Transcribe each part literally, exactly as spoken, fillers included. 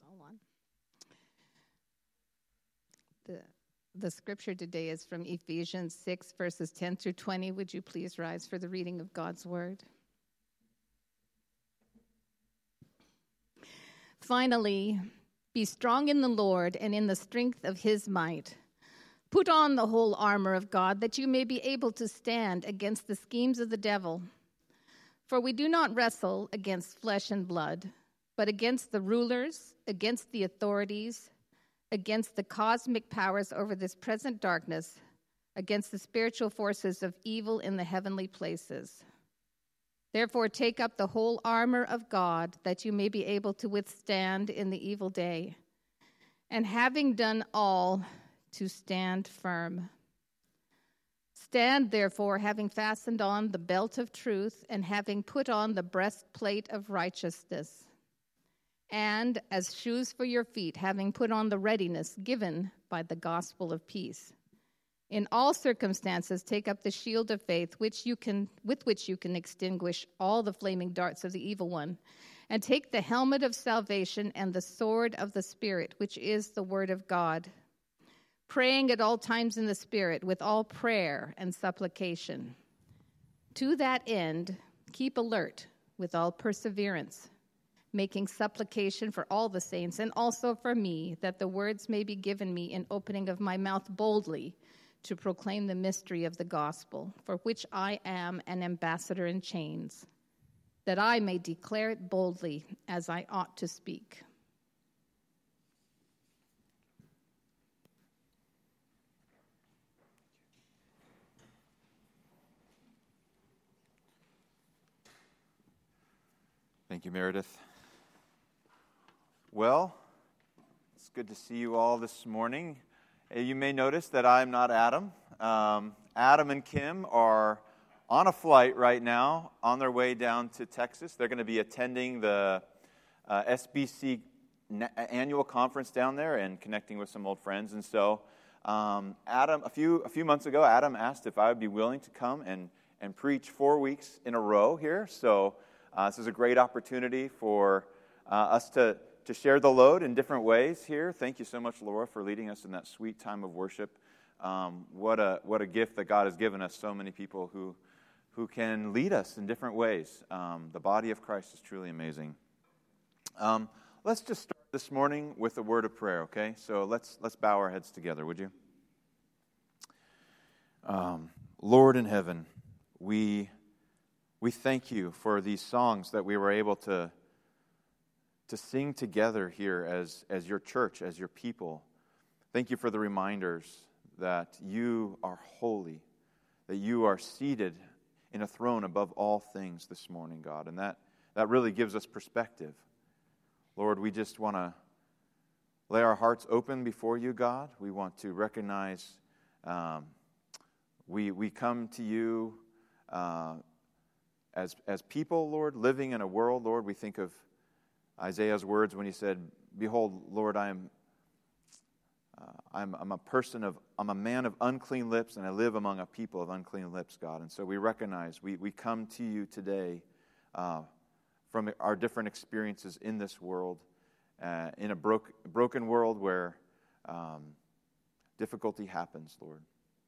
all on. The, the scripture today is from Ephesians six, verses ten through twenty. Would you please rise for the reading of God's word? Finally, be strong in the Lord and in the strength of his might. Put on the whole armor of God, that you may be able to stand against the schemes of the devil. For we do not wrestle against flesh and blood, but against the rulers, against the authorities, against the cosmic powers over this present darkness, against the spiritual forces of evil in the heavenly places. Therefore, take up the whole armor of God, that you may be able to withstand in the evil day, and having done all, to stand firm. Stand, therefore, having fastened on the belt of truth, and having put on the breastplate of righteousness, and as shoes for your feet, having put on the readiness given by the gospel of peace. In all circumstances, take up the shield of faith, which you can, with which you can extinguish all the flaming darts of the evil one, and take the helmet of salvation and the sword of the Spirit, which is the word of God, praying at all times in the Spirit with all prayer and supplication. To that end, keep alert with all perseverance, making supplication for all the saints and also for me, that the words may be given me in opening of my mouth boldly to proclaim the mystery of the gospel, for which I am an ambassador in chains, that I may declare it boldly as I ought to speak. Thank you, Meredith. Well, it's good to see you all this morning. You may notice that I'm not Adam. Um, Adam and Kim are on a flight right now on their way down to Texas. They're going to be attending the uh, S B C na- annual conference down there and connecting with some old friends. And so, um, Adam, a few a few months ago, Adam asked if I would be willing to come and and preach four weeks in a row here. So uh, this is a great opportunity for uh, us to. to share the load in different ways here. Thank you so much, Laura, for leading us in that sweet time of worship. Um, what a what a gift that God has given us, so many people who who can lead us in different ways. Um, the body of Christ is truly amazing. Um, let's just start this morning with a word of prayer, okay? So let's let's bow our heads together, would you? Um, Lord in heaven, we we thank you for these songs that we were able to to sing together here as, as your church, as your people. Thank you for the reminders that you are holy, that you are seated in a throne above all things this morning, God. And that, that really gives us perspective. Lord, we just want to lay our hearts open before you, God. We want to recognize um, we, we come to you uh, as, as people, Lord, living in a world, Lord, we think of Isaiah's words when he said, "Behold, Lord, I am, uh, I'm, I'm a person of, I'm a man of unclean lips, and I live among a people of unclean lips, God." And so we recognize we we come to you today uh, from our different experiences in this world, uh, in a broke, broken world where um, difficulty happens, Lord.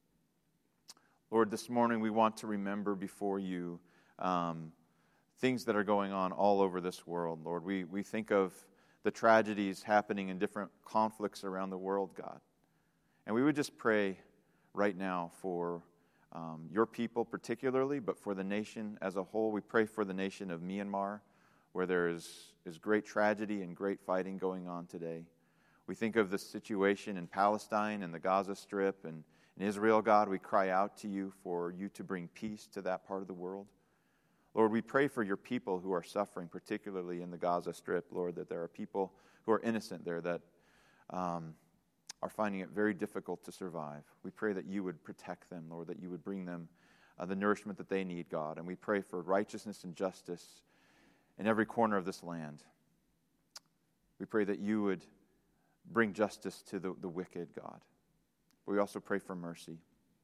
Lord, this morning we want to remember before you. Um, things that are going on all over this world, Lord. We we think of the tragedies happening in different conflicts around the world, God. And we would just pray right now for um, your people particularly, but for the nation as a whole. We pray for the nation of Myanmar, where there is, is great tragedy and great fighting going on today. We think of the situation in Palestine and the Gaza Strip and in Israel, God. We cry out to you for you to bring peace to that part of the world. Lord, we pray for your people who are suffering, particularly in the Gaza Strip, Lord, that there are people who are innocent there that um, are finding it very difficult to survive. We pray that you would protect them, Lord, that you would bring them uh, the nourishment that they need, God. And we pray for righteousness and justice in every corner of this land. We pray that you would bring justice to the, the wicked, God. We also pray for mercy.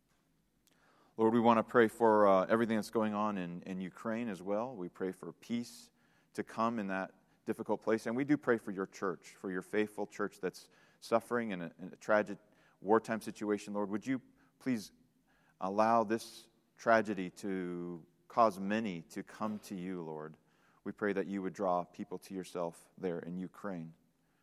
Lord, we want to pray for uh, everything that's going on in, in Ukraine as well. We pray for peace to come in that difficult place. And we do pray for your church, for your faithful church that's suffering in a, in a tragic wartime situation. Lord, would you please allow this tragedy to cause many to come to you, Lord. We pray that you would draw people to yourself there in Ukraine.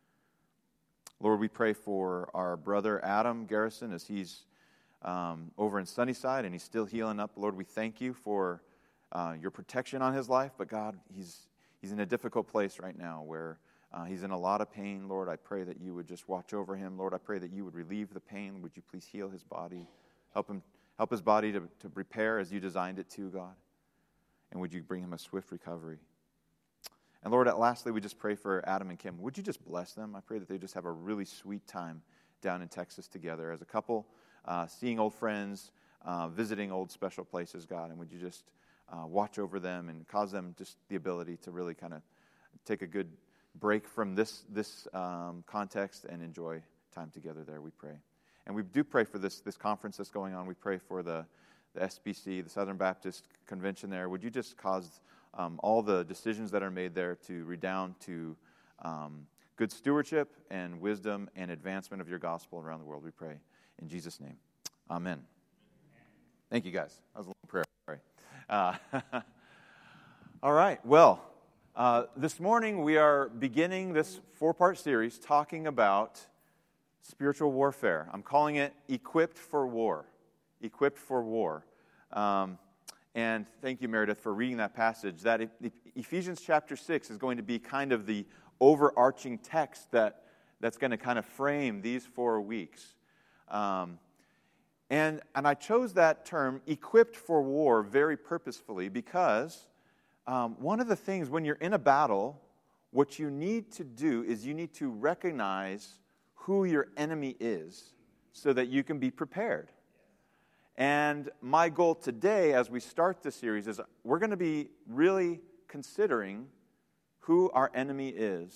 Lord, we pray for our brother Adam Garrison as he's um, over in Sunnyside and he's still healing up. Lord, we thank you for uh, your protection on his life, but God, he's he's in a difficult place right now where uh, he's in a lot of pain. Lord, I pray that you would just watch over him. Lord, I pray that you would relieve the pain. Would you please heal his body? Help him, help his body to, to repair as you designed it to, God. And would you bring him a swift recovery? And Lord, at lastly, we just pray for Adam and Kim. Would you just bless them? I pray that they just have a really sweet time down in Texas together as a couple, uh, seeing old friends, uh, visiting old special places, God. And would you just uh, watch over them and cause them just the ability to really kind of take a good break from this this um, context and enjoy time together there, we pray. And we do pray for this this conference that's going on. We pray for the, the S B C, the Southern Baptist Convention there. Would you just cause um, all the decisions that are made there to redound to um, good stewardship and wisdom and advancement of your gospel around the world, we pray. In Jesus' name, amen. Thank you, guys. That was a long prayer. Sorry. Uh, all right, well, uh, this morning we are beginning this four-part series talking about spiritual warfare. I'm calling it Equipped for War. Equipped for War. Um, and thank you, Meredith, for reading that passage. That e- Ephesians chapter six is going to be kind of the overarching text that, that's going to kind of frame these four weeks. Um, and, and I chose that term, equipped for war, very purposefully because um, one of the things when you're in a battle, what you need to do is you need to recognize who your enemy is so that you can be prepared. And my goal today as we start this series is we're going to be really considering who our enemy is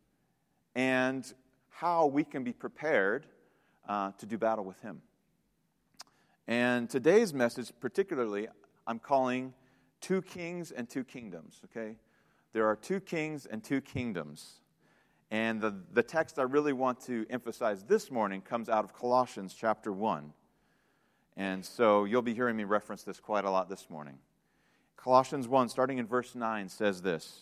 and how we can be prepared uh, to do battle with him. And today's message particularly I'm calling Two Kings and Two Kingdoms, okay? There are two kings and two kingdoms. And the, the text I really want to emphasize this morning comes out of Colossians chapter one. And so you'll be hearing me reference this quite a lot this morning. Colossians one, starting in verse nine, says this.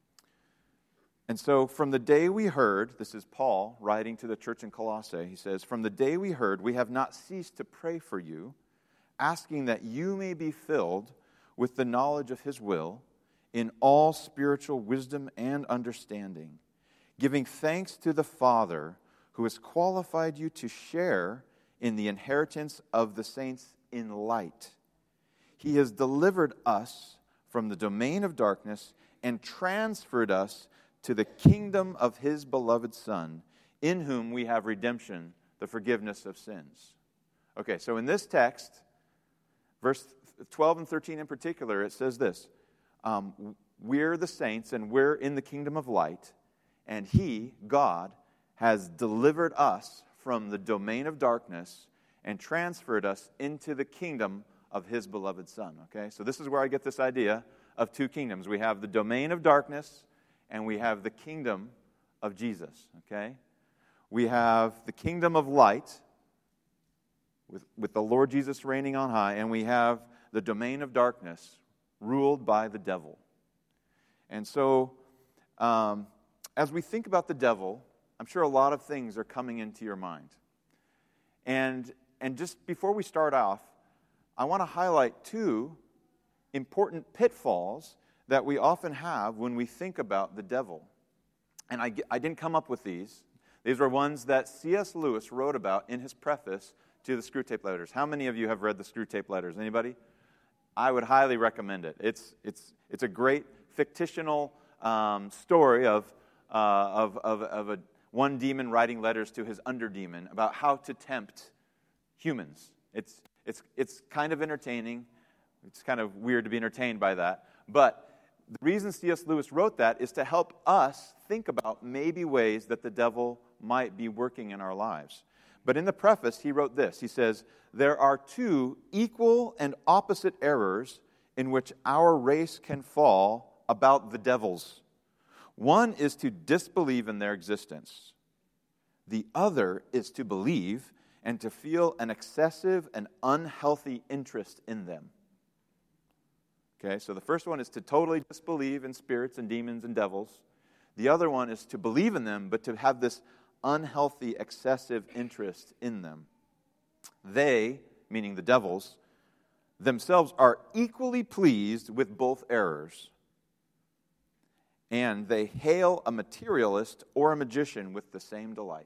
And so from the day we heard, this is Paul writing to the church in Colossae, he says, from the day we heard, we have not ceased to pray for you, asking that you may be filled with the knowledge of his will in all spiritual wisdom and understanding, giving thanks to the Father who has qualified you to share in the inheritance of the saints in light. He has delivered us from the domain of darkness and transferred us to the kingdom of his beloved Son, in whom we have redemption, the forgiveness of sins. Okay, so in this text, verse twelve and thirteen in particular, it says this. Um, we're the saints and we're in the kingdom of light. And he, God, has delivered us from the domain of darkness and transferred us into the kingdom of his beloved Son. Okay, so this is where I get this idea of two kingdoms. We have the domain of darkness and we have the kingdom of Jesus. Okay, we have the kingdom of light with, with the Lord Jesus reigning on high, and we have the domain of darkness ruled by the devil. And so, um, as we think about the devil, I'm sure a lot of things are coming into your mind. And, and just before we start off, I want to highlight two important pitfalls that we often have when we think about the devil. And I, I didn't come up with these. These were ones that C S Lewis wrote about in his preface to the Screwtape Letters. How many of you have read the Screwtape Letters? Anybody? I would highly recommend it. It's it's it's a great fictional um, story of uh, of of, of a one demon writing letters to his underdemon about how to tempt humans. It's it's it's kind of entertaining. It's kind of weird to be entertained by that. But the reason C S Lewis wrote that is to help us think about maybe ways that the devil might be working in our lives. But in the preface, he wrote this. He says, there are two equal and opposite errors in which our race can fall about the devils. One is to disbelieve in their existence. The other is to believe and to feel an excessive and unhealthy interest in them. Okay, so the first one is to totally disbelieve in spirits and demons and devils. The other one is to believe in them, but to have this unhealthy, excessive interest in them. They, meaning the devils, themselves are equally pleased with both errors. And they hail a materialist or a magician with the same delight.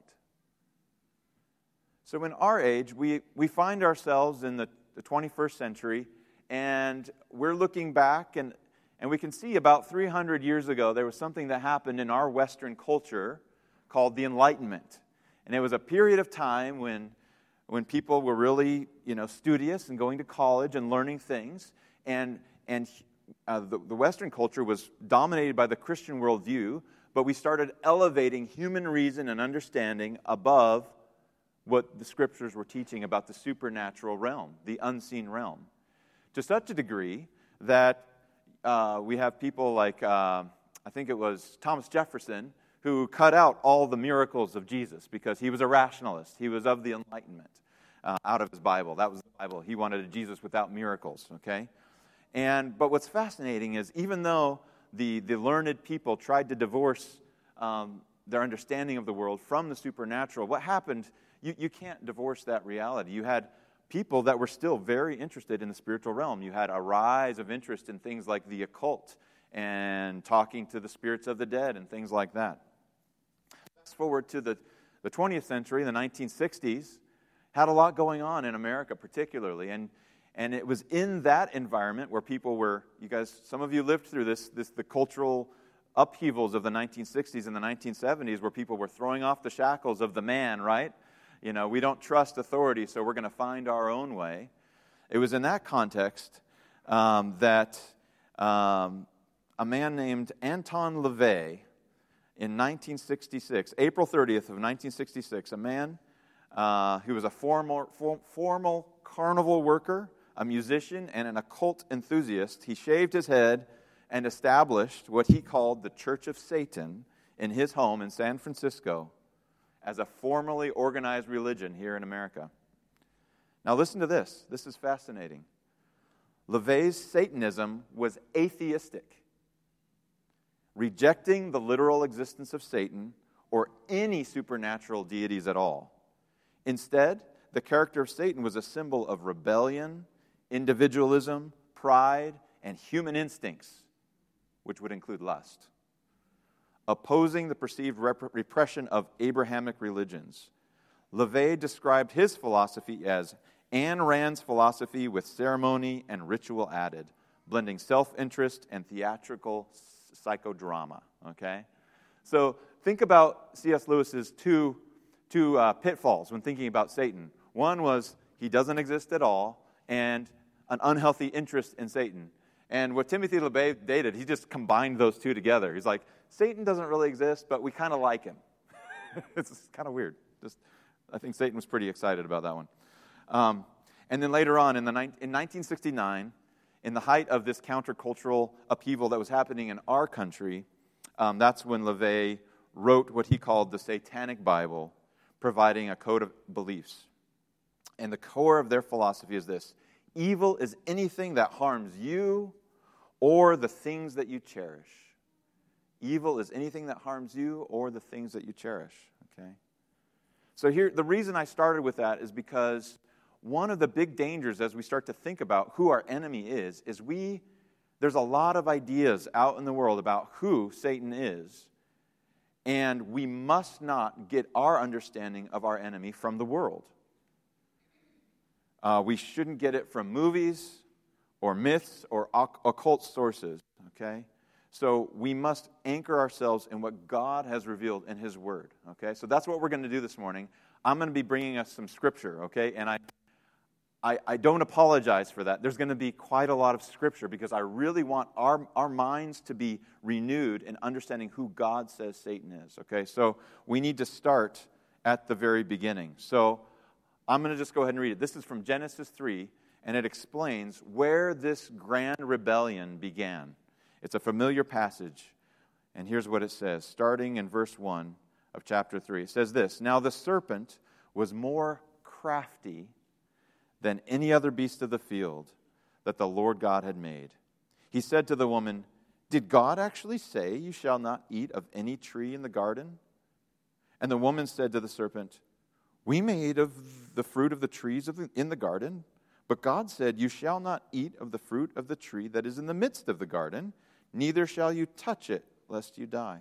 So in our age, we, we find ourselves in the, the twenty-first century, and we're looking back, and, and we can see about three hundred years ago, there was something that happened in our Western culture called the Enlightenment. And it was a period of time when, when people were really, you know, studious and going to college and learning things, and, and uh, the, the Western culture was dominated by the Christian worldview, but we started elevating human reason and understanding above what the Scriptures were teaching about the supernatural realm, the unseen realm. To such a degree that uh, we have people like, uh, I think it was Thomas Jefferson, who cut out all the miracles of Jesus because he was a rationalist. He was of the Enlightenment uh, out of his Bible. That was the Bible. He wanted a Jesus without miracles, okay? And but what's fascinating is even though the, the learned people tried to divorce um, their understanding of the world from the supernatural, what happened, you, you can't divorce that reality. You had people that were still very interested in the spiritual realm. You had a rise of interest in things like the occult and talking to the spirits of the dead and things like that. Fast forward to the, the twentieth century, the nineteen sixties, had a lot going on in America particularly. And, and it was in that environment where people were, you guys, some of you lived through this, this the cultural upheavals of the nineteen sixties and the nineteen seventies where people were throwing off the shackles of the man, right? You know, we don't trust authority, so we're going to find our own way. It was in that context um, that um, a man named Anton LaVey in nineteen sixty-six, April thirtieth of nineteen sixty-six, a man uh, who was a formal, for, formal carnival worker, a musician, and an occult enthusiast, he shaved his head and established what he called the Church of Satan in his home in San Francisco as a formally organized religion here in America. Now listen to this. This is fascinating. LaVey's Satanism was atheistic, rejecting the literal existence of Satan or any supernatural deities at all. Instead, the character of Satan was a symbol of rebellion, individualism, pride, and human instincts, which would include lust. Opposing the perceived rep- repression of Abrahamic religions, LaVey described his philosophy as Ayn Rand's philosophy with ceremony and ritual added, blending self-interest and theatrical psychodrama, okay? So think about C S Lewis's two, two uh, pitfalls when thinking about Satan. One was he doesn't exist at all, and an unhealthy interest in Satan. And what Timothy LaVey did, he just combined those two together. He's like, Satan doesn't really exist, but we kind of like him. It's kind of weird. Just, I think Satan was pretty excited about that one. Um, and then later on, in, the, in nineteen sixty-nine, in the height of this countercultural upheaval that was happening in our country, um, that's when LaVey wrote what he called the Satanic Bible, providing a code of beliefs. And the core of their philosophy is this: evil is anything that harms you or the things that you cherish. Evil is anything that harms you or the things that you cherish, okay? So here, the reason I started with that is because one of the big dangers as we start to think about who our enemy is, is we, there's a lot of ideas out in the world about who Satan is, and we must not get our understanding of our enemy from the world. Uh, we shouldn't get it from movies or myths or occult sources, okay? So we must anchor ourselves in what God has revealed in His Word, okay? So that's what we're going to do this morning. I'm going to be bringing us some Scripture, okay? And I, I, I don't apologize for that. There's going to be quite a lot of Scripture because I really want our, our minds to be renewed in understanding who God says Satan is, okay? So we need to start at the very beginning. So I'm going to just go ahead and read it. This is from Genesis three, and it explains where this grand rebellion began. It's a familiar passage. And here's what it says, starting in verse one of chapter three. It says this, "Now the serpent was more crafty than any other beast of the field that the Lord God had made. He said to the woman, 'Did God actually say you shall not eat of any tree in the garden?' And the woman said to the serpent, 'We may eat of the fruit of the trees of the, in the garden, but God said, you shall not eat of the fruit of the tree that is in the midst of the garden, neither shall you touch it, lest you die.'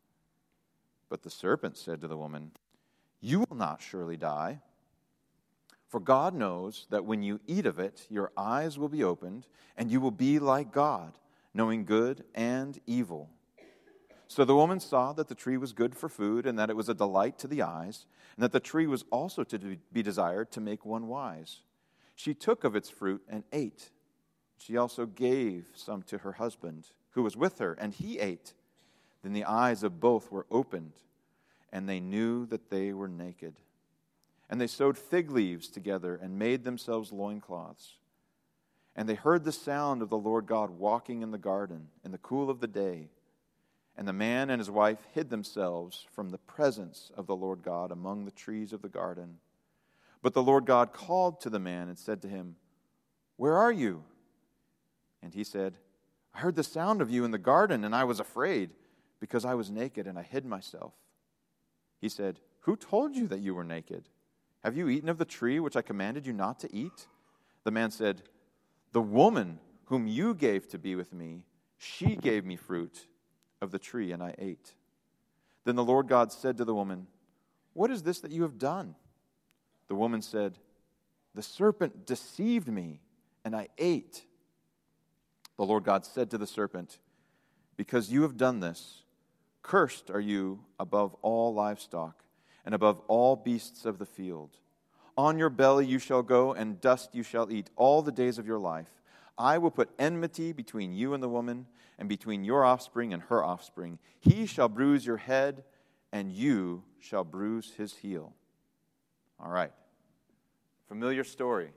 But the serpent said to the woman, 'You will not surely die. For God knows that when you eat of it, your eyes will be opened, and you will be like God, knowing good and evil.' So the woman saw that the tree was good for food, and that it was a delight to the eyes, and that the tree was also to be desired to make one wise. She took of its fruit and ate. She also gave some to her husband, who was with her, and he ate. Then the eyes of both were opened, and they knew that they were naked. And they sewed fig leaves together and made themselves loincloths. And they heard the sound of the Lord God walking in the garden in the cool of the day. And the man and his wife hid themselves from the presence of the Lord God among the trees of the garden. But the Lord God called to the man and said to him, 'Where are you?' And he said, 'I heard the sound of you in the garden, and I was afraid, because I was naked and I hid myself.' He said, 'Who told you that you were naked? Have you eaten of the tree which I commanded you not to eat?' The man said, 'The woman whom you gave to be with me, she gave me fruit of the tree, and I ate.' Then the Lord God said to the woman, 'What is this that you have done?' The woman said, 'The serpent deceived me, and I ate.' The Lord God said to the serpent, 'Because you have done this, cursed are you above all livestock, and above all beasts of the field. On your belly you shall go, and dust you shall eat all the days of your life. I will put enmity between you and the woman, and between your offspring and her offspring. He shall bruise your head, and you shall bruise his heel.'" All right. Familiar story.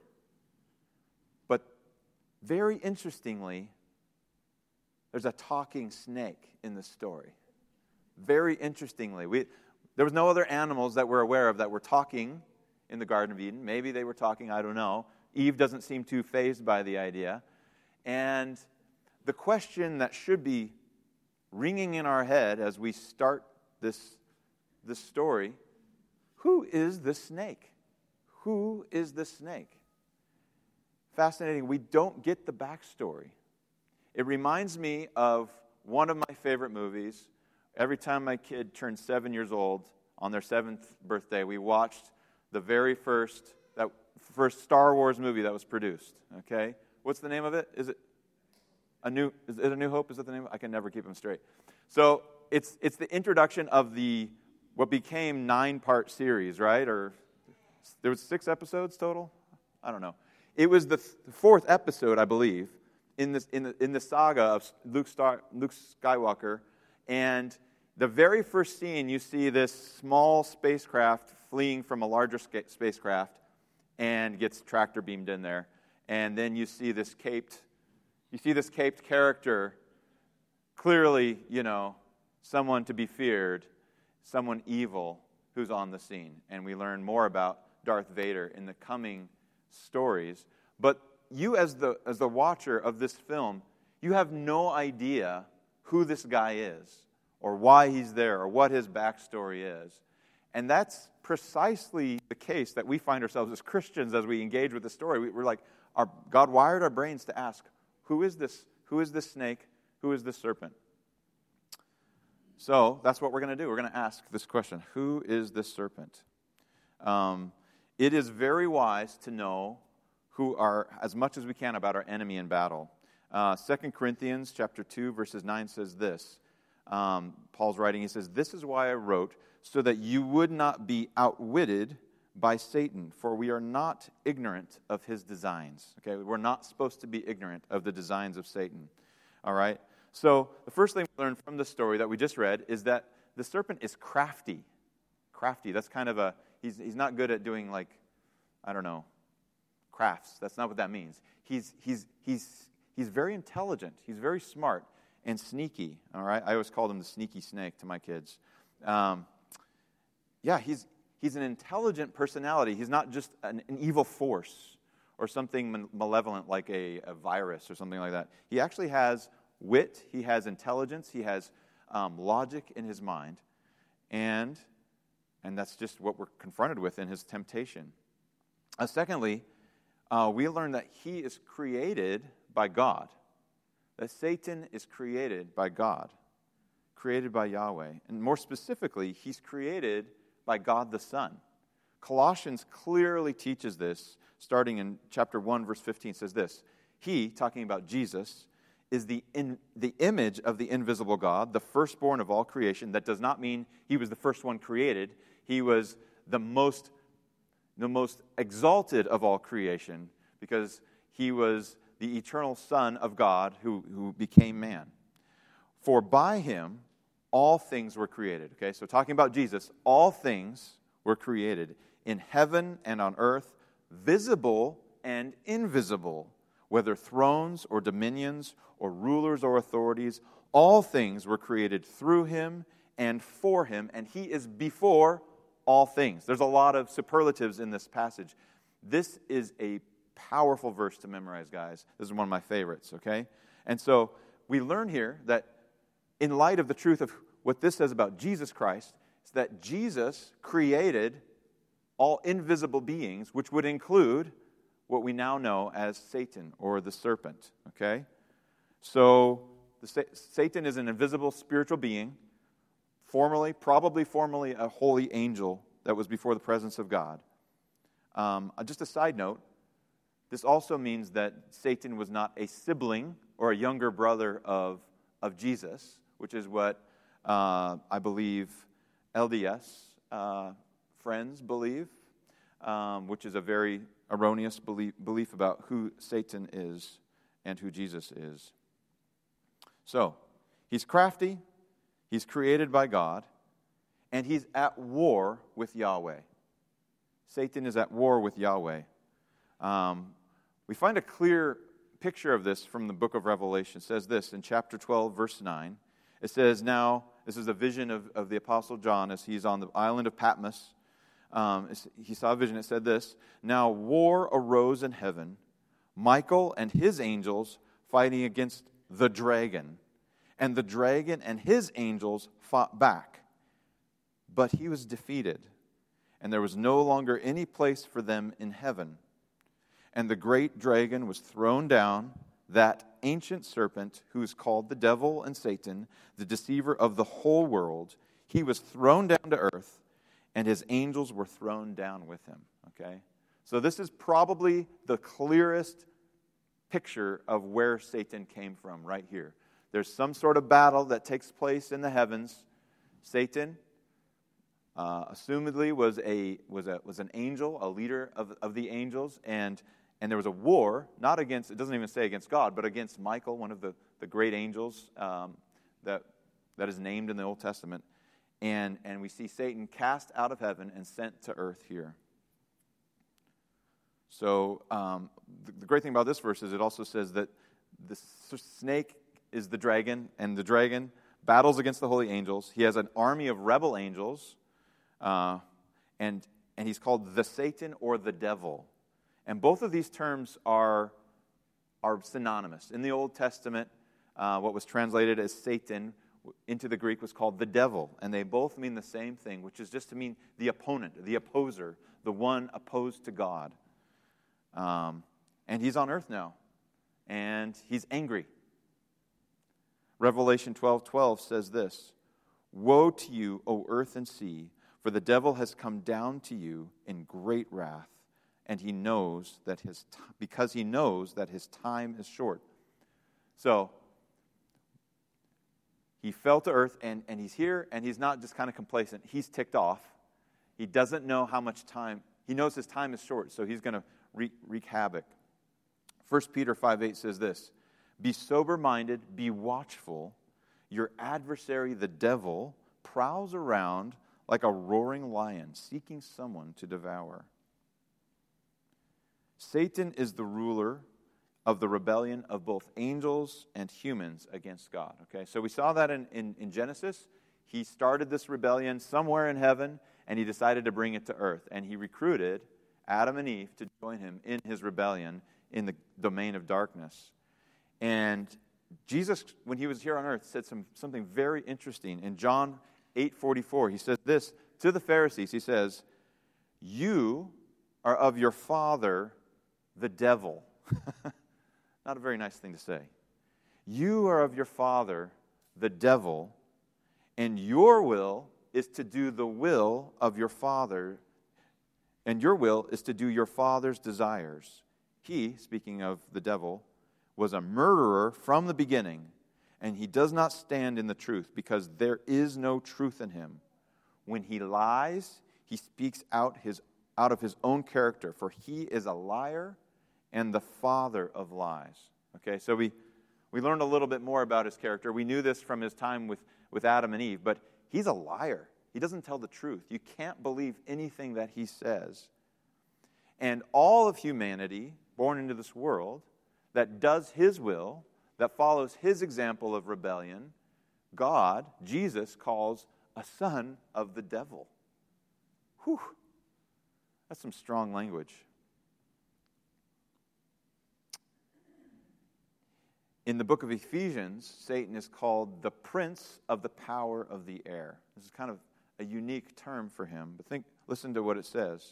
But very interestingly, there's a talking snake in the story. Very interestingly. We, there was no other animals that we're aware of that were talking in the Garden of Eden. Maybe they were talking, I don't know. Eve doesn't seem too fazed by the idea. And the question that should be ringing in our head as we start this, this story, who is this snake? Who is this snake? Fascinating. We don't get the backstory. It reminds me of one of my favorite movies. Every time my kid turned seven years old, on their seventh birthday, we watched the very first that first Star Wars movie that was produced. Okay, what's the name of it? Is it a new? Is it A New Hope? Is that the name? I can never keep them straight. So it's it's the introduction of the what became nine-part series, right? Or there was six episodes total. I don't know. It was the th- fourth episode, I believe, in this in the in the saga of Luke Star, Luke Skywalker, and the very first scene, you see this small spacecraft fleeing from a larger sca- spacecraft, and gets tractor beamed in there, and then you see this caped, you see this caped character, clearly, you know, someone to be feared, someone evil who's on the scene, and we learn more about Darth Vader in the coming stories. But you, as the as the watcher of this film, you have no idea who this guy is, or why he's there, or what his backstory is. And that's precisely the case that we find ourselves as Christians as we engage with the story. We, we're like, our, God wired our brains to ask, who is this? Who is this snake? Who is this serpent? So that's what we're going to do. We're going to ask this question. Who is this serpent? Um, it is very wise to know who are, as much as we can, about our enemy in battle. Uh, Second Corinthians chapter two, verses nine says this. Um, Paul's writing, he says, "This is why I wrote, so that you would not be outwitted by Satan, for we are not ignorant of his designs." Okay, we're not supposed to be ignorant of the designs of Satan. All right? So the first thing we learn from the story that we just read is that the serpent is crafty. Crafty, that's kind of a, he's he's not good at doing, like, I don't know, crafts. That's not what that means. He's he's he's he's very intelligent. He's very smart. and sneaky, all right? I always called him the sneaky snake to my kids. Um, yeah, he's he's an intelligent personality. He's not just an, an evil force or something malevolent like a, a virus or something like that. He actually has wit, he has intelligence, he has um, logic in his mind, and and that's just what we're confronted with in his temptation. Uh, secondly, uh, we learn that he is created by God, that Satan is created by God, created by Yahweh, and more specifically, he's created by God the Son. Colossians clearly teaches this, starting in chapter one, verse fifteen, says this, he, talking about Jesus, is the in, the image of the invisible God, the firstborn of all creation. That does not mean he was the first one created. He was the most, the most exalted of all creation because he was the eternal Son of God who, who became man. For by him all things were created. Okay, so talking about Jesus, all things were created in heaven and on earth, visible and invisible, whether thrones or dominions or rulers or authorities, all things were created through him and for him, and he is before all things. There's a lot of superlatives in this passage. This is a powerful verse to memorize, guys. This is one of my favorites, okay? And so we learn here that in light of the truth of what this says about Jesus Christ, is that Jesus created all invisible beings, which would include what we now know as Satan or the serpent, okay? So the, Satan is an invisible spiritual being, formerly, probably formerly a holy angel that was before the presence of God. Um, just a side note, this also means that Satan was not a sibling or a younger brother of, of Jesus, which is what uh, I believe L D S uh, friends believe, um, which is a very erroneous belief, belief about who Satan is and who Jesus is. So, he's crafty, he's created by God, and he's at war with Yahweh. Satan is at war with Yahweh. Um, we find a clear picture of this from the book of Revelation. It says this in chapter twelve, verse nine. It says, now, this is a vision of, of the Apostle John as he's on the island of Patmos. Um, he saw a vision. It said this, now war arose in heaven, Michael and his angels fighting against the dragon. And the dragon and his angels fought back. But he was defeated, and there was no longer any place for them in heaven. And the great dragon was thrown down, that ancient serpent who is called the devil and Satan, the deceiver of the whole world. He was thrown down to earth, and his angels were thrown down with him. Okay? So this is probably the clearest picture of where Satan came from right here. There's some sort of battle that takes place in the heavens. Satan, uh, assumedly, was a was a was an angel, a leader of of the angels, and and there was a war, not against, it doesn't even say against God, but against Michael, one of the, the great angels um, that that is named in the Old Testament. And and we see Satan cast out of heaven and sent to earth here. So um, the, the great thing about this verse is it also says that the snake is the dragon, and the dragon battles against the holy angels. He has an army of rebel angels, uh, and and he's called the Satan or the devil. And both of these terms are, are synonymous. In the Old Testament, uh, what was translated as Satan into the Greek was called the devil, and they both mean the same thing, which is just to mean the opponent, the opposer, the one opposed to God. Um, and he's on earth now, and he's angry. Revelation twelve twelve says this, woe to you, O earth and sea, for the devil has come down to you in great wrath, and he knows that his t- because he knows that his time is short. So he fell to earth, and, and he's here, and he's not just kind of complacent. He's ticked off. He doesn't know how much time. He knows his time is short, so he's going to wreak, wreak havoc. First Peter five eight says this, be sober-minded, be watchful. Your adversary, the devil, prowls around like a roaring lion, seeking someone to devour. Satan is the ruler of the rebellion of both angels and humans against God. Okay, so we saw that in, in, in Genesis. He started this rebellion somewhere in heaven, and he decided to bring it to earth. And he recruited Adam and Eve to join him in his rebellion in the domain of darkness. And Jesus, when he was here on earth, said some, something very interesting. In John eight forty-four, he says this to the Pharisees. He says, "You are of your father, the devil." Not a very nice thing to say. "You are of your father, the devil, and your will is to do the will of your father, and your will is to do your father's desires. He," speaking of the devil, "was a murderer from the beginning, and he does not stand in the truth, because there is no truth in him. When he lies, he speaks out his out of his own character, for he is a liar and the father of lies." Okay, so we, we learned a little bit more about his character. We knew this from his time with, with Adam and Eve, but he's a liar. He doesn't tell the truth. You can't believe anything that he says. And all of humanity born into this world that does his will, that follows his example of rebellion, God, Jesus, calls a son of the devil. Whew. That's some strong language. In the book of Ephesians, Satan is called the prince of the power of the air. This is kind of a unique term for him. But think, listen to what it says.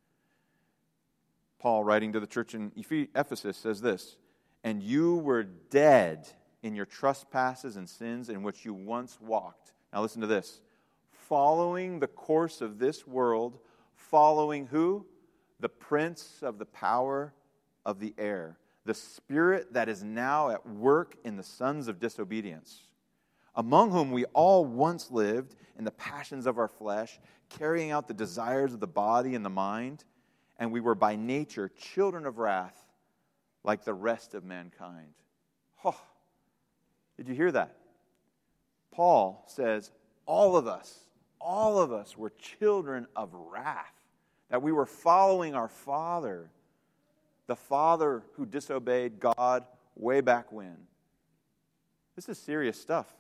Paul, writing to the church in Ephesus, says this, "And you were dead in your trespasses and sins in which you once walked." Now listen to this. "Following the course of this world," following who? "The prince of the power of the air, the spirit that is now at work in the sons of disobedience, among whom we all once lived in the passions of our flesh, carrying out the desires of the body and the mind, and we were by nature children of wrath like the rest of mankind." Oh, did you hear that? Paul says all of us, all of us were children of wrath, that we were following our father, the father who disobeyed God way back when. This is serious stuff.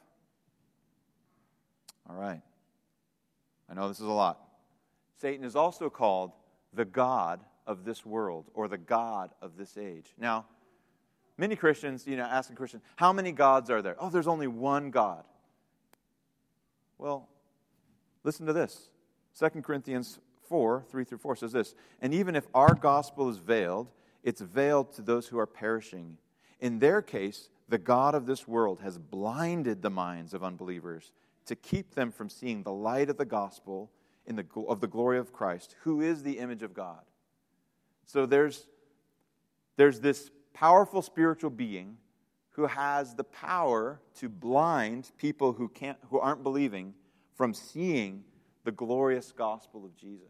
All right. I know this is a lot. Satan is also called the god of this world, or the god of this age. Now, many Christians, you know, asking Christians, how many gods are there? Oh, there's only one God. Well, listen to this. Second Corinthians four, three through four says this, "And even if our gospel is veiled, it's veiled to those who are perishing. In their case, the god of this world has blinded the minds of unbelievers to keep them from seeing the light of the gospel in the, of the glory of Christ, who is the image of God." So there's, there's this powerful spiritual being who has the power to blind people who can't, who aren't believing from seeing the glorious gospel of Jesus.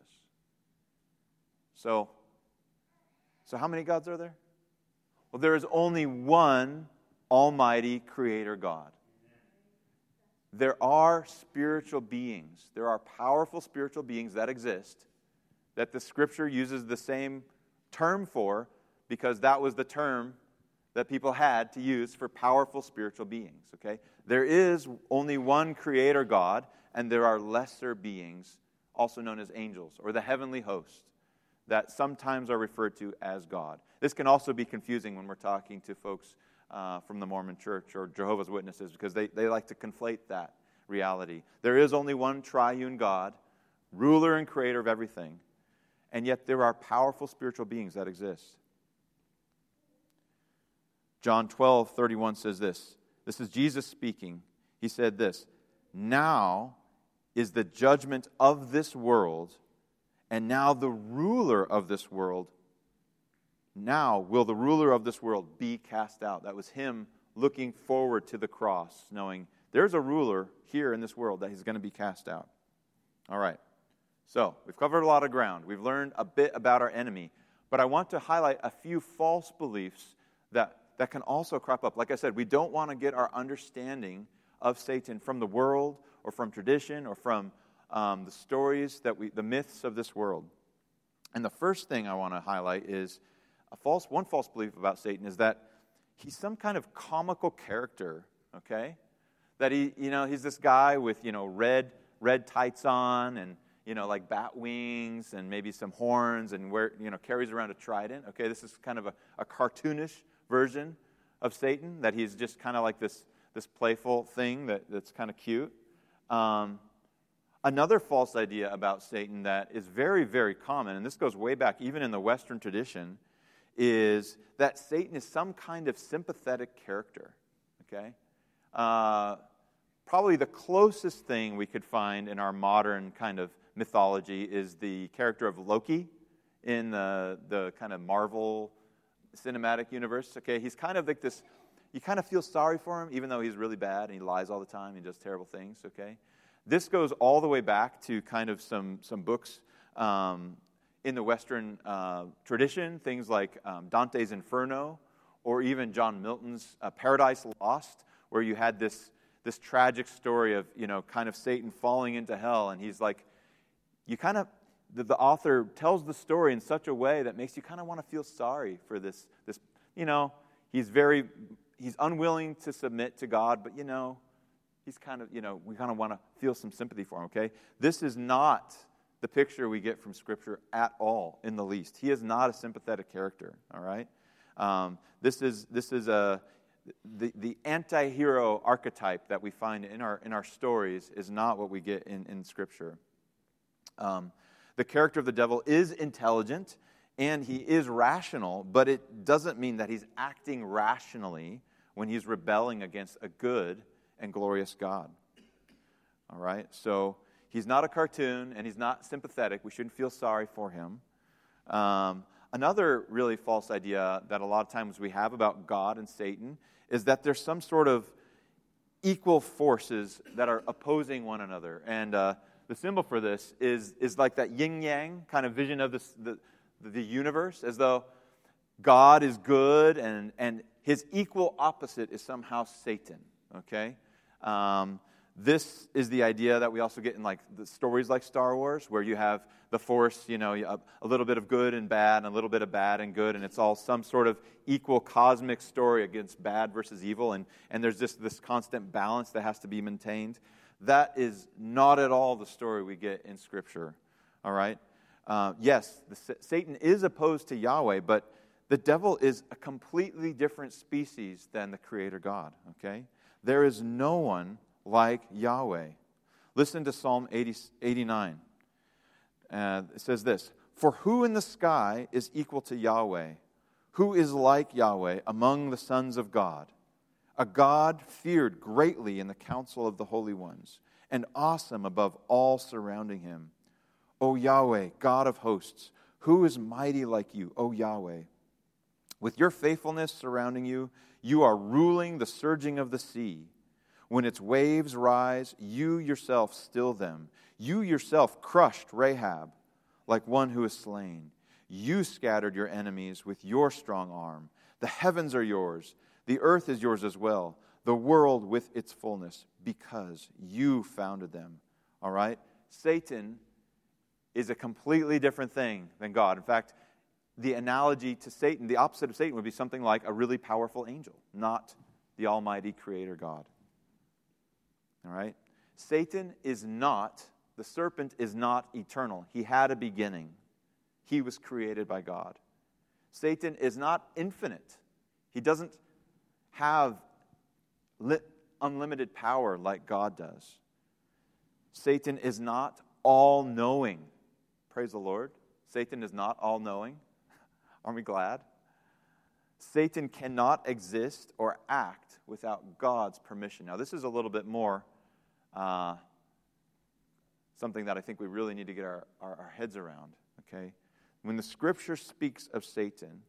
So, so how many gods are there? Well, there is only one almighty creator God. There are spiritual beings. There are powerful spiritual beings that exist that the Scripture uses the same term for, because that was the term that people had to use for powerful spiritual beings. Okay? There is only one creator God, and there are lesser beings, also known as angels, or the heavenly host, that sometimes are referred to as God. This can also be confusing when we're talking to folks uh, from the Mormon Church or Jehovah's Witnesses, because they, they like to conflate that reality. There is only one triune God, ruler and creator of everything, and yet there are powerful spiritual beings that exist. John twelve thirty-one says this. This is Jesus speaking. He said this, "Now is the judgment of this world, and now the ruler of this world, now will the ruler of this world be cast out." That was him looking forward to the cross, knowing there's a ruler here in this world that he's going to be cast out. All right. So, we've covered a lot of ground. We've learned a bit about our enemy. But I want to highlight a few false beliefs that, that can also crop up. Like I said, we don't want to get our understanding of Satan from the world or from tradition or from um, the stories, that we, the myths of this world. And the first thing I want to highlight is a false one false belief about Satan is that he's some kind of comical character, okay? That he, you know, he's this guy with, you know, red red tights on and, you know, like bat wings and maybe some horns and where, you know, carries around a trident. Okay, this is kind of a, a cartoonish version of Satan, that he's just kind of like this this playful thing that, that's kind of cute. Um, another false idea about Satan that is very, very common, and this goes way back even in the Western tradition, is that Satan is some kind of sympathetic character, okay? Uh, probably the closest thing we could find in our modern kind of mythology is the character of Loki in the, the kind of Marvel cinematic universe, okay? He's kind of like this, you kind of feel sorry for him, even though he's really bad and he lies all the time and does terrible things, okay? This goes all the way back to kind of some, some books um, in the Western uh, tradition, things like um, Dante's Inferno, or even John Milton's uh, Paradise Lost, where you had this this tragic story of, you know, kind of Satan falling into hell, and he's like, you kind of, the, the author tells the story in such a way that makes you kind of want to feel sorry for this, this, you know, he's very, he's unwilling to submit to God, but, you know, he's kind of, you know, we kind of want to feel some sympathy for him, okay? This is not the picture we get from Scripture at all, in the least. He is not a sympathetic character, all right? Um, this is this is a the the anti-hero archetype that we find in our in our stories is not what we get in in Scripture. Um, the character of the devil is intelligent and he is rational, but it doesn't mean that he's acting rationally when he's rebelling against a good and glorious God. All right, so he's not a cartoon and he's not sympathetic. We shouldn't feel sorry for him. Um, another really false idea that a lot of times we have about God and Satan is that there's some sort of equal forces that are opposing one another. And uh, the symbol for this is is like that yin-yang kind of vision of this, the, the universe, as though God is good and, and his equal opposite is somehow Satan, okay? Um, this is the idea that we also get in like the stories like Star Wars, where you have the Force, you know, a, a little bit of good and bad, and a little bit of bad and good, and it's all some sort of equal cosmic story against bad versus evil, and, and there's just this constant balance that has to be maintained. That is not at all the story we get in Scripture, all right? Uh, yes, the, Satan is opposed to Yahweh, but the devil is a completely different species than the Creator God, okay? There is no one like Yahweh. Listen to Psalm eighty, eighty-nine. Uh, it says this, "For who in the sky is equal to Yahweh? Who is like Yahweh among the sons of God? A God feared greatly in the council of the holy ones, and awesome above all surrounding him. O Yahweh, God of hosts, who is mighty like you, O Yahweh? With your faithfulness surrounding you, you are ruling the surging of the sea. When its waves rise, you yourself still them. You yourself crushed Rahab like one who is slain. You scattered your enemies with your strong arm. The heavens are yours. The earth is yours as well. The world with its fullness, because you founded them." All right? Satan is a completely different thing than God. In fact, the analogy to Satan, the opposite of Satan, would be something like a really powerful angel, not the almighty Creator God. All right? Satan is not, the serpent is not eternal. He had a beginning. He was created by God. Satan is not infinite. He doesn't have li- unlimited power like God does. Satan is not all-knowing. Praise the Lord. Satan is not all-knowing. Aren't we glad? Satan cannot exist or act without God's permission. Now, this is a little bit more uh, something that I think we really need to get our, our, our heads around, okay? When the Scripture speaks of Satan,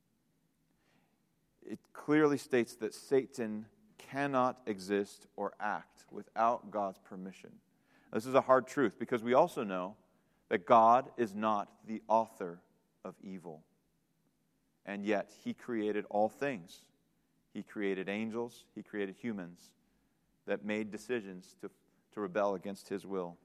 it clearly states that Satan cannot exist or act without God's permission. This is a hard truth because we also know that God is not the author of evil. And yet, He created all things. He created angels. He created humans that made decisions to, to rebel against His will.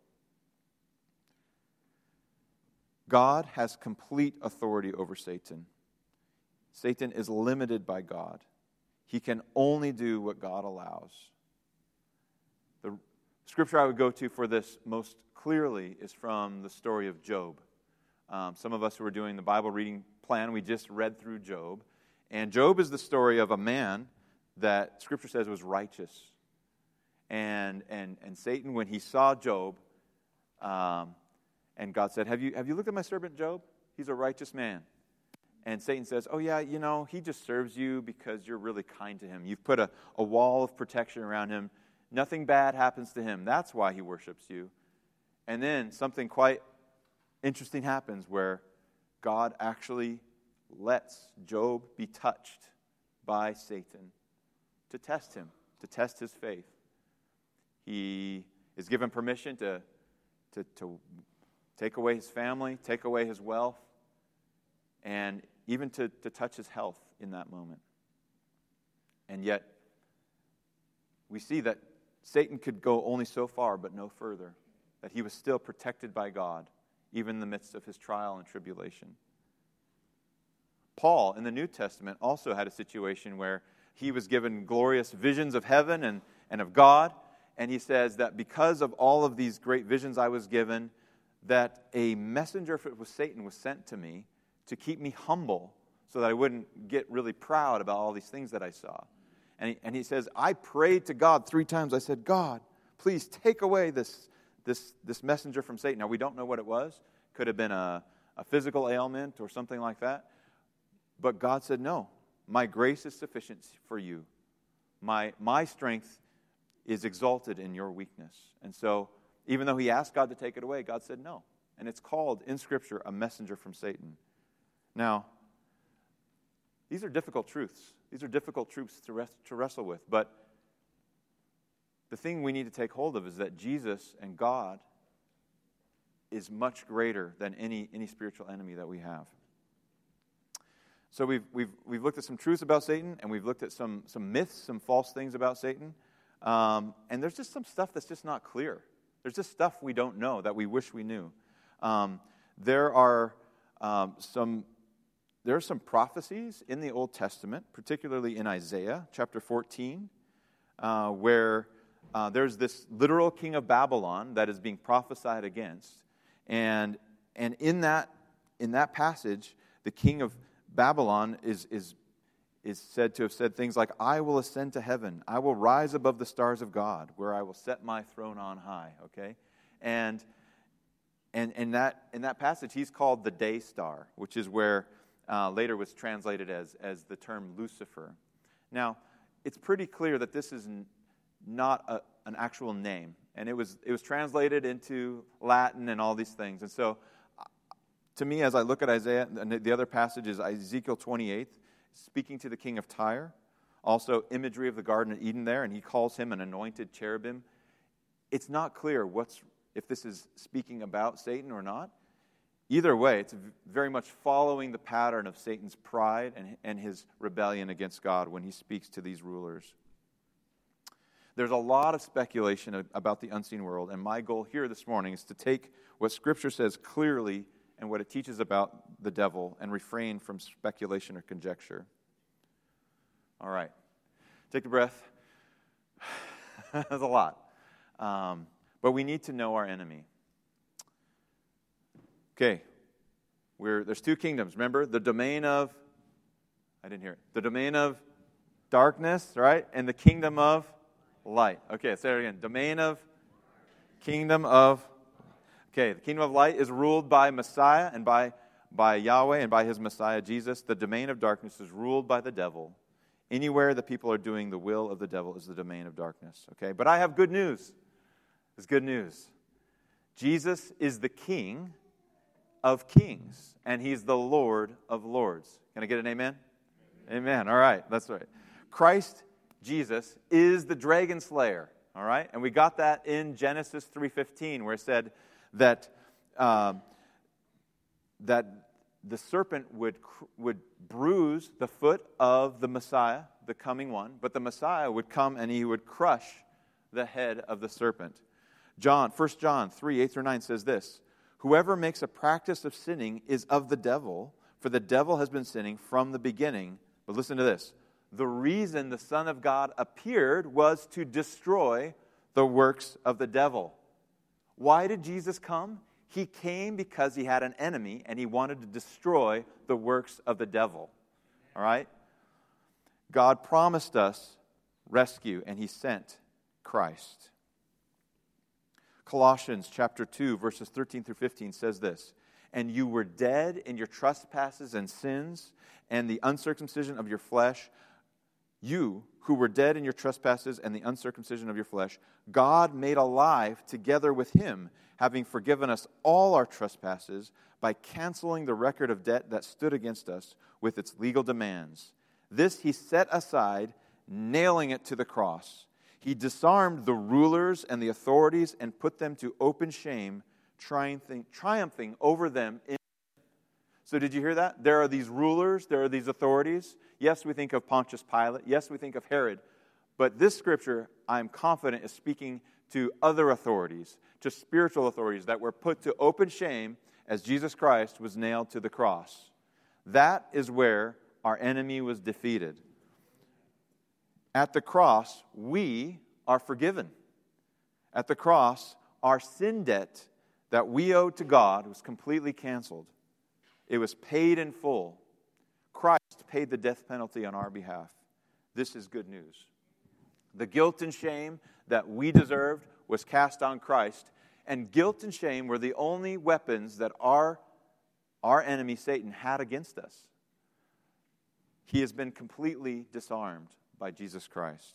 God has complete authority over Satan. Satan is limited by God. He can only do what God allows. The scripture I would go to for this most clearly is from the story of Job. Um, some of us who are doing the Bible reading plan, we just read through Job. And Job is the story of a man that Scripture says was righteous. And and and Satan, when he saw Job, um, and God said, have you, have you looked at my servant Job? He's a righteous man. And Satan says, oh yeah, you know, he just serves you because you're really kind to him. You've put a, a wall of protection around him. Nothing bad happens to him. That's why he worships you. And then something quite interesting happens where God actually lets Job be touched by Satan to test him, to test his faith. He is given permission to, to, to take away his family, take away his wealth, and even to, to touch his health in that moment. And yet, we see that Satan could go only so far, but no further, that he was still protected by God, even in the midst of his trial and tribulation. Paul, in the New Testament, also had a situation where he was given glorious visions of heaven and, and of God, and he says that because of all of these great visions I was given, that a messenger, if it was Satan, was sent to me to keep me humble so that I wouldn't get really proud about all these things that I saw. And he, and he says, I prayed to God three times. I said, God, please take away this, this, this messenger from Satan. Now, we don't know what it was. Could have been a, a physical ailment or something like that. But God said, no, my grace is sufficient for you. My, my strength is exalted in your weakness. And so, even though he asked God to take it away, God said no. And it's called, in Scripture, a messenger from Satan. Now, these are difficult truths. These are difficult truths to, rest, to wrestle with. But the thing we need to take hold of is that Jesus and God is much greater than any, any spiritual enemy that we have. So we've, we've, we've looked at some truths about Satan, and we've looked at some, some myths, some false things about Satan. Um, and there's just some stuff that's just not clear. There's just stuff we don't know that we wish we knew. Um, there are um, some there are some prophecies in the Old Testament, particularly in Isaiah chapter fourteen, uh, where uh, there's this literal king of Babylon that is being prophesied against, and and in that in that passage, the king of Babylon is is is said to have said things like, I will ascend to heaven. I will rise above the stars of God, where I will set my throne on high. Okay? And and in that in that passage, he's called the day star, which is where uh, later was translated as, as the term Lucifer. Now, it's pretty clear that this is n- not a, an actual name. And it was it was translated into Latin and all these things. And so, to me, as I look at Isaiah, and the other passage is Ezekiel twenty-eight, speaking to the king of Tyre, also imagery of the Garden of Eden there, and he calls him an anointed cherubim. It's not clear what's if this is speaking about Satan or not. Either way, it's very much following the pattern of Satan's pride and, and his rebellion against God when he speaks to these rulers. There's a lot of speculation about the unseen world, and my goal here this morning is to take what Scripture says clearly and what it teaches about the devil and refrain from speculation or conjecture. All right. Take a breath. That's a lot. Um, but we need to know our enemy. Okay. We're, there's two kingdoms. Remember? The domain of, I didn't hear it. The domain of darkness, right? And the kingdom of light. Okay, say it again. Domain of, kingdom of, okay, the kingdom of light is ruled by Messiah and by, by Yahweh and by his Messiah, Jesus. The domain of darkness is ruled by the devil. Anywhere the people are doing the will of the devil is the domain of darkness. Okay, but I have good news. It's good news. Jesus is the King of kings, and he's the Lord of lords. Can I get an amen? Amen. Amen. All right, that's right. Christ Jesus is the dragon slayer. All right, and we got that in Genesis three fifteen, where it said that um, that the serpent would would bruise the foot of the Messiah, the coming one, but the Messiah would come and he would crush the head of the serpent. John, First John three, eight through nine says this, whoever makes a practice of sinning is of the devil, For the devil has been sinning from the beginning. But listen to this. The reason the Son of God appeared was to destroy the works of the devil. Why did Jesus come? He came because he had an enemy and he wanted to destroy the works of the devil. All right? God promised us rescue and he sent Christ. Colossians chapter two, verses thirteen through fifteen says this, "And you were dead in your trespasses and sins and the uncircumcision of your flesh. You who were dead in your trespasses and the uncircumcision of your flesh, God made alive together with him, having forgiven us all our trespasses by canceling the record of debt that stood against us with its legal demands. This he set aside, nailing it to the cross. He disarmed the rulers and the authorities and put them to open shame, triumphing, triumphing over them in." So did you hear that? There are these rulers, there are these authorities. Yes, we think of Pontius Pilate. Yes, we think of Herod. But this scripture, I'm confident, is speaking to other authorities, to spiritual authorities that were put to open shame as Jesus Christ was nailed to the cross. That is where our enemy was defeated. At the cross, we are forgiven. At the cross, our sin debt that we owed to God was completely canceled. It was paid in full. Christ paid the death penalty on our behalf. This is good news. The guilt and shame that we deserved was cast on Christ, and guilt and shame were the only weapons that our, our enemy Satan had against us. He has been completely disarmed by Jesus Christ.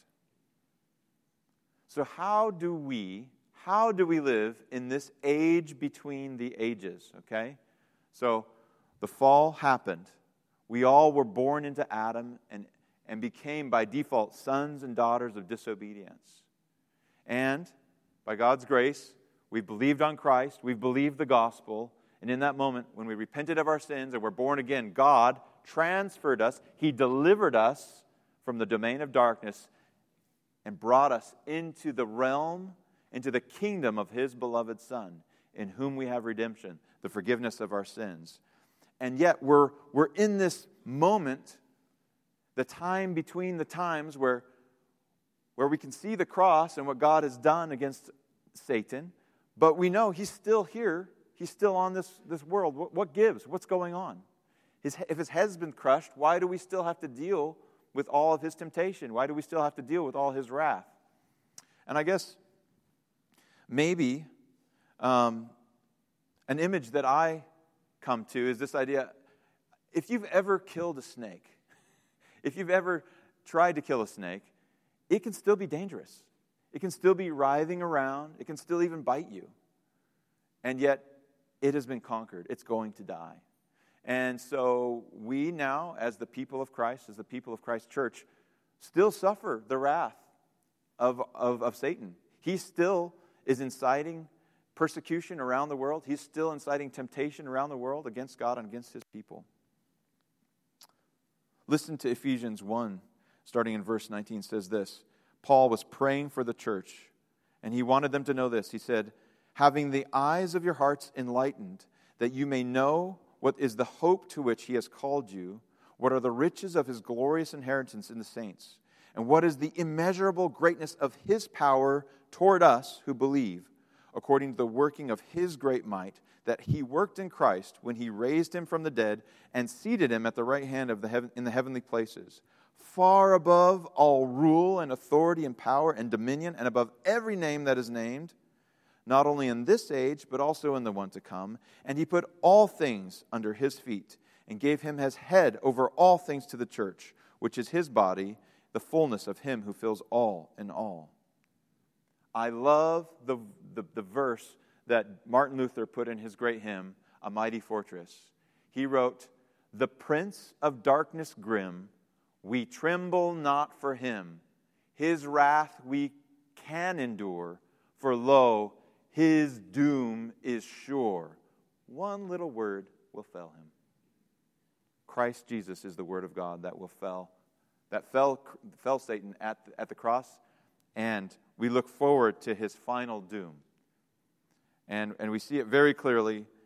So how do we, how do we live in this age between the ages, okay? So the fall happened. We all were born into Adam and, and became by default sons and daughters of disobedience. And by God's grace, we believed on Christ, we believed the gospel, and in that moment, when we repented of our sins and were born again, God transferred us, He delivered us from the domain of darkness and brought us into the realm, into the kingdom of His beloved Son, in whom we have redemption, the forgiveness of our sins. And yet we're, we're in this moment, the time between the times where, where we can see the cross and what God has done against Satan, but we know He's still here. He's still on this, this world. What, what gives? What's going on? His, if His head's been crushed, why do we still have to deal with all of His temptation? Why do we still have to deal with all His wrath? And I guess maybe um, an image that I come to is this idea, if you've ever killed a snake, if you've ever tried to kill a snake, it can still be dangerous. It can still be writhing around. It can still even bite you. And yet, it has been conquered. It's going to die. And so we now, as the people of Christ, as the people of Christ Church, still suffer the wrath of, of, of Satan. He still is inciting persecution around the world. He's still inciting temptation around the world against God and against His people. Listen to Ephesians one, starting in verse nineteen, says this. Paul was praying for the church, and he wanted them to know this. He said, having the eyes of your hearts enlightened, that you may know what is the hope to which He has called you, what are the riches of His glorious inheritance in the saints, and what is the immeasurable greatness of His power toward us who believe, according to the working of His great might, that He worked in Christ when He raised Him from the dead and seated Him at the right hand of the heaven, in the heavenly places, far above all rule and authority and power and dominion, and above every name that is named, not only in this age, but also in the one to come. And He put all things under His feet, and gave Him as head over all things to the church, which is His body, the fullness of Him who fills all in all. I love the, the, the verse that Martin Luther put in his great hymn, A Mighty Fortress. He wrote, the Prince of darkness grim, we tremble not for Him. His wrath we can endure, for lo, His doom is sure. One little word will fell Him. Christ Jesus is the word of God that will fell, that fell, fell Satan at, at the cross, and we look forward to His final doom. And, and we see it very clearly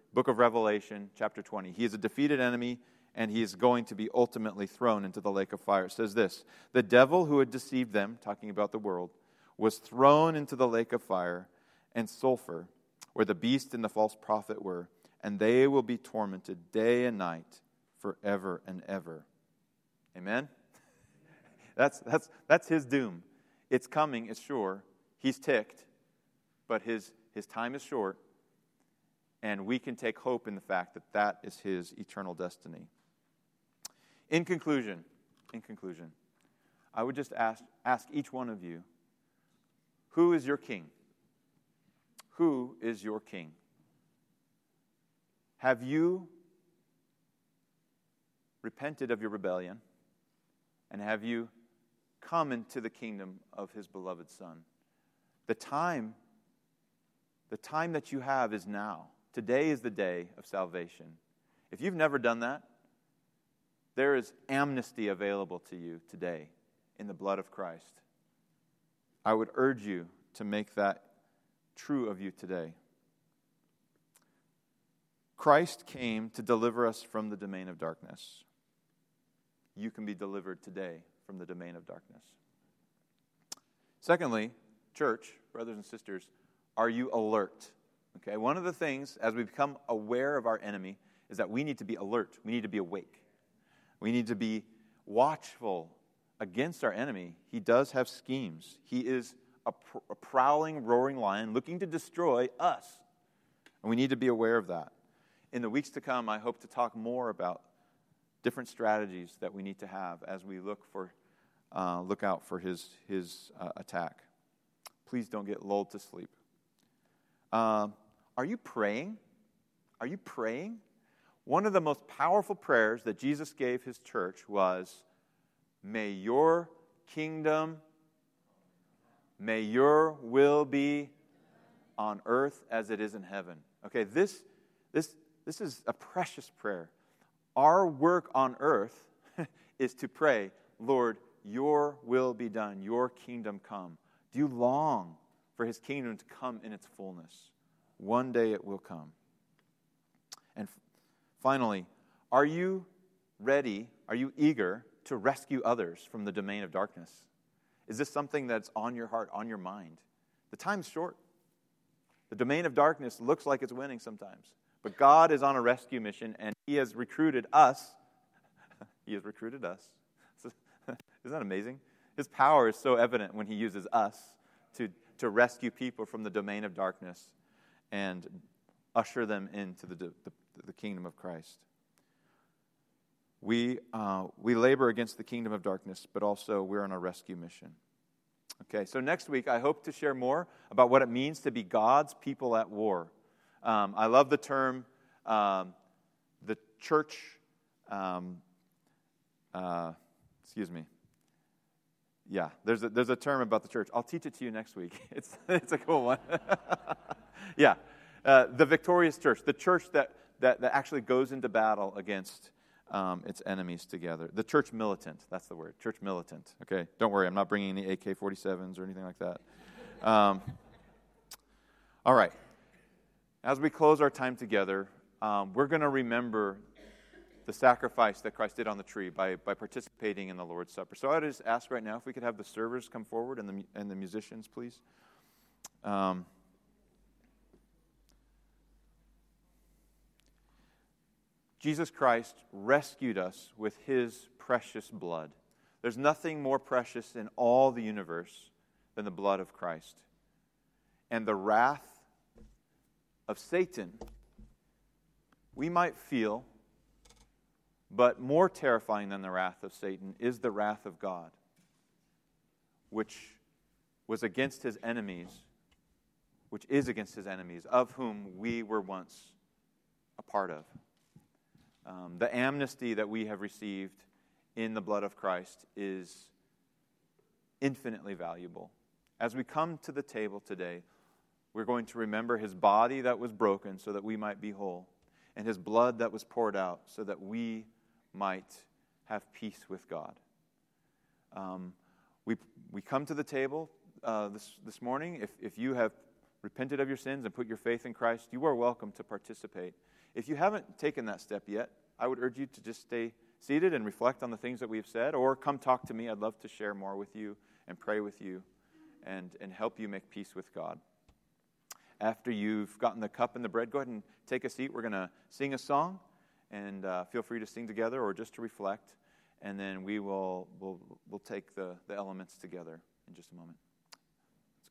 book of Revelation, chapter twenty. He is a defeated enemy, and he is going to be ultimately thrown into the lake of fire. It says this, the devil who had deceived them, talking about the world, was thrown into the lake of fire and sulfur, where the beast and the false prophet were, and they will be tormented day and night forever and ever. Amen? That's, that's, that's his doom. It's coming, it's sure. He's ticked, but his, his time is short, and we can take hope in the fact that that is his eternal destiny. In conclusion, in conclusion, I would just ask, ask each one of you, who is your king? Who is your king? Have you repented of your rebellion? And have you come into the kingdom of his beloved Son? The time, the time that you have is now. Today is the day of salvation. If you've never done that, there is amnesty available to you today in the blood of Christ. I would urge you to make that true of you today. Christ came to deliver us from the domain of darkness. You can be delivered today from the domain of darkness. Secondly, church, brothers and sisters, are you alert? Okay, one of the things as we become aware of our enemy is that we need to be alert. We need to be awake. We need to be watchful against our enemy. He does have schemes. He is a, pr- a prowling, roaring lion looking to destroy us. And we need to be aware of that. In the weeks to come, I hope to talk more about different strategies that we need to have as we look for, uh, look out for his his uh, attack. Please don't get lulled to sleep. Uh, are you praying? Are you praying? One of the most powerful prayers that Jesus gave his church was, "May your kingdom, may your will be on earth as it is in heaven." Okay, this this this is a precious prayer. Our work on earth is to pray, Lord, your will be done, your kingdom come. Do you long for his kingdom to come in its fullness? One day it will come. And finally, are you ready, are you eager to rescue others from the domain of darkness? Is this something that's on your heart, on your mind? The time's short. The domain of darkness looks like it's winning sometimes. But God is on a rescue mission, and he has recruited us. He has recruited us. Isn't that amazing? His power is so evident when he uses us to, to rescue people from the domain of darkness and usher them into the, the, the kingdom of Christ. We, uh, we labor against the kingdom of darkness, but also we're on a rescue mission. Okay, so next week I hope to share more about what it means to be God's people at war. Um, I love the term, um, the church, um, uh, excuse me. Yeah, there's a, there's a term about the church. I'll teach it to you next week. It's it's a cool one. yeah, uh, the victorious church, the church that, that, that actually goes into battle against um, its enemies together. The church militant, that's the word, church militant. Okay, don't worry, I'm not bringing any A K forty-sevens or anything like that. Um, all right. As we close our time together, um, we're going to remember the sacrifice that Christ did on the tree by, by participating in the Lord's Supper. So I just ask right now if we could have the servers come forward and the and the musicians, please. Um, Jesus Christ rescued us with his precious blood. There's nothing more precious in all the universe than the blood of Christ. And the wrath of Satan, we might feel, but more terrifying than the wrath of Satan is the wrath of God, which was against his enemies, which is against his enemies, of whom we were once a part of. Um, the amnesty that we have received in the blood of Christ is infinitely valuable. As we come to the table today, we're going to remember his body that was broken so that we might be whole, and his blood that was poured out so that we might have peace with God. Um, we we come to the table uh, this this morning. If if you have repented of your sins and put your faith in Christ, you are welcome to participate. If you haven't taken that step yet, I would urge you to just stay seated and reflect on the things that we've said, or come talk to me. I'd love to share more with you and pray with you and, and help you make peace with God. After you've gotten the cup and the bread, go ahead and take a seat. We're going to sing a song, and uh, feel free to sing together or just to reflect, and then we will we'll, we'll take the, the elements together in just a moment.